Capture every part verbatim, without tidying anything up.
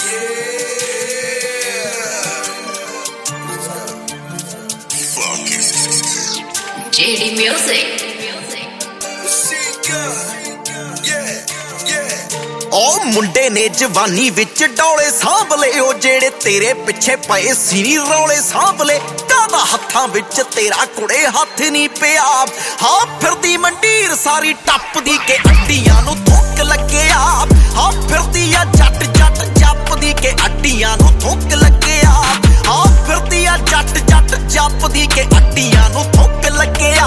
J D Music. ਉਹ ਮੁੰਡੇ ਨੇ ਜਵਾਨੀ ਵਿੱਚ ਡੋਲੇ ਸਾਂਭ ਲਏ ਉਹ ਜਿਹੜੇ ਤੇਰੇ ਪਿੱਛੇ ਪਏ ਸੀ ਨੀ ਰੌਲੇ ਸਾਂਭ ਲਏ ਕਾਹਦਾ ਹੱਥਾਂ ਵਿੱਚ ਤੇਰਾ ਕੁੜੇ ਹੱਥ ਨਹੀਂ ਪਿਆ ਹਾਂ ਫਿਰਦੀ ਮੰਡੀਰ ਸਾਰੀ ਟੱਪਦੀ ਕੇ ਅੱਡੀਆਂ ਨੂੰ ਥੁੱਕ ਲੱਗਿਆ ਹਾਂ ਫਿਰਦੀ ਆ ਜੱਟ ਜੱਟ ਜੱਪਦੀ ਕੇ ਅੱਡੀਆਂ ਨੂੰ ਥੁੱਕ ਲੱਗਿਆ ਹਾਂ ਫਿਰਦੀ ਆ ਜੱਟ ਜੱਟ ਜੱਪਦੀ ਕੇ ਅੱਡੀਆਂ ਨੂੰ ਥੁੱਕ ਲੱਗਿਆ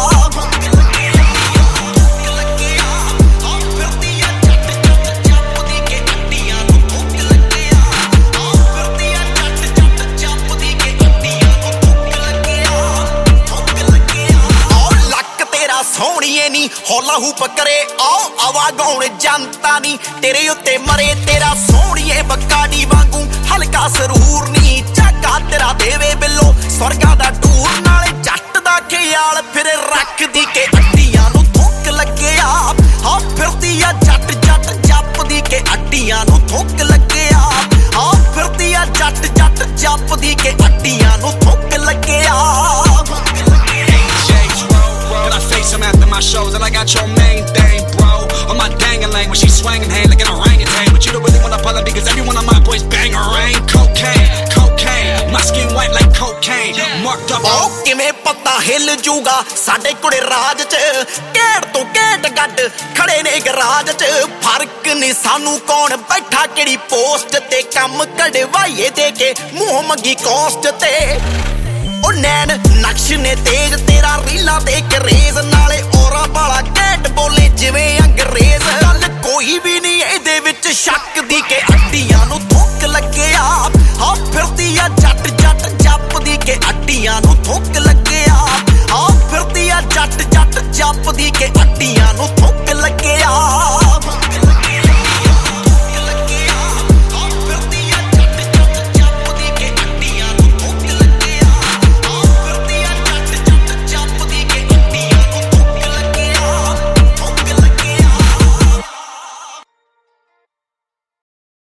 ਸੋਹਣੀਏ ਨੀ ਹੌਲਾ ਹੂਪ ਕਰੇ ਆਓ ਆਵਾ ਗਾਉਣ ਜਨਤਾ ਨੀ ਤੇਰੇ ਉੱਤੇ ਮਰੇ ਤੇਰਾ ਸੋਹਣੀਏ ਬੱਕਾਡੀ ਵਾਂਗੂ ਹਲਕਾ ਸਰੂਰ ਨੀ ਝਾਕਾ ਤੇਰਾ ਦੇਵੇ ਬਿੱਲੋ ਸਵਰਗਾਂ ਦਾ ਟੂਰ ਨਾਲੇ ਜੱਟ ਦਾ ਖਿਆਲ ਫਿਰ ਰੱਖਦੀ ਕੇ ਅੱਡੀਆਂ ਨੂੰ ਥੁੱਕ ਲੱਗਿਆ ਹਾਂ ਫਿਰਦੀ ਆ ਜੱਟ ਜੱਟ ਜੱਪਦੀ ਕੇ ਅੱਡੀਆਂ ਨੂੰ ਥੁੱਕ ਲੱਗਿਆ ਹਾਂ ਫਿਰਦੀ ਆ ਜੱਟ ਜੱਟ ਜੱਪਦੀ ਕੇ ਅੱਡੀਆਂ ਨੂੰ ਥੁੱਕ ਲੱਗਿਆ I'm after my shows and I got your main thing, bro. On my dang-a-lang when she swinging hand like an orangutan. But you don't really wanna pull up because every one of my boys bang a rain. Cocaine, cocaine, my skin white like cocaine. Marked up. Oh, ਕਿਵੇਂ ਪਤਾ ਹਿੱਲ ਜੂਗਾ ਸਾਡੇ ਕੁੜੇ ਰਾਜ ਚ ਘੇੜ ਤੋਂ ਘੇਟ ਗੱਡ ਖੜੇ ਨੇ garage ਚ ਫਰਕ ਨਹੀਂ ਸਾਨੂੰ ਕੌਣ ਬੈਠਾ ਕਿਹੜੀ ਪੋਸਟ ਤੇ ਕੰਮ ਕਢਵਾਈਏ ਦੇ ਕੇ ਮੂੰਹ ਮੰਗੀ ਕੋਸਟ ਤੇ ਉਹ ਨੈਣ ਨਕਸ਼ ਨੇ ਤੇਜ ਤੇਰਾ ਰੀਲਾ ਤੇ ਕਰੇਜ਼ ਨਾਲੇ ਔਰਾ ਵਾਲਾ ਘੈਂਟ ਬੋਲੇ ਜਿਵੇਂ ਅੰਗਰੇਜ਼ ਗੱਲ ਕੋਈ ਵੀ ਨਹੀਂ ਇਹਦੇ ਵਿੱਚ ਸ਼ੱਕ ਦੀ ਕੇ ਅੱਡੀਆਂ ਨੂੰ ਥੁੱਕ ਲੱਗਿਆ ਹਾਂ ਫਿਰਦੀ ਆ ਜੱਟ ਜੱਟ ਜੱਪਦੀ ਕੇ ਅੱਡੀਆਂ ਨੂੰ ਥੁੱਕ